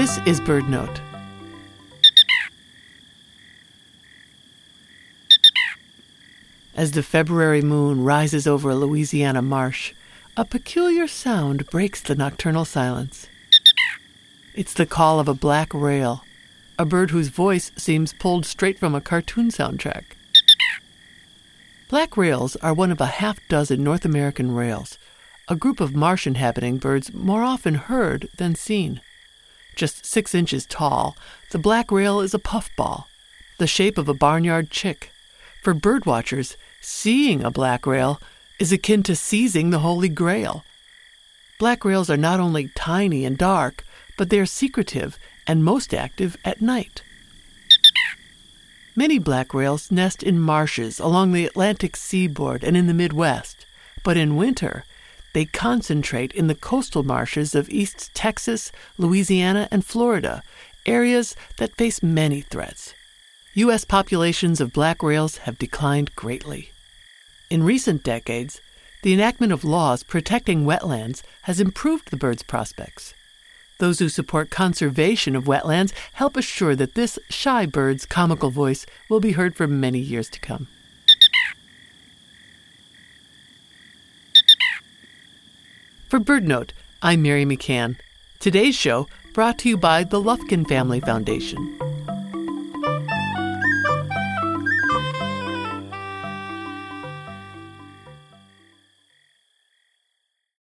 This is BirdNote. As the February moon rises over a Louisiana marsh, a peculiar sound breaks the nocturnal silence. It's the call of a black rail, a bird whose voice seems pulled straight from a cartoon soundtrack. Black rails are one of a half-dozen North American rails, a group of marsh-inhabiting birds more often heard than seen. Just 6 inches tall, the black rail is a puffball, the shape of a barnyard chick. For birdwatchers, seeing a black rail is akin to seizing the Holy Grail. Black rails are not only tiny and dark, but they are secretive and most active at night. Many black rails nest in marshes along the Atlantic seaboard and in the Midwest, but in winter, they concentrate in the coastal marshes of East Texas, Louisiana, and Florida, areas that face many threats. U.S. populations of black rails have declined greatly. In recent decades, the enactment of laws protecting wetlands has improved the bird's prospects. Those who support conservation of wetlands help assure that this shy bird's comical voice will be heard for many years to come. For BirdNote, I'm Mary McCann. Today's show brought to you by the Lufkin Family Foundation.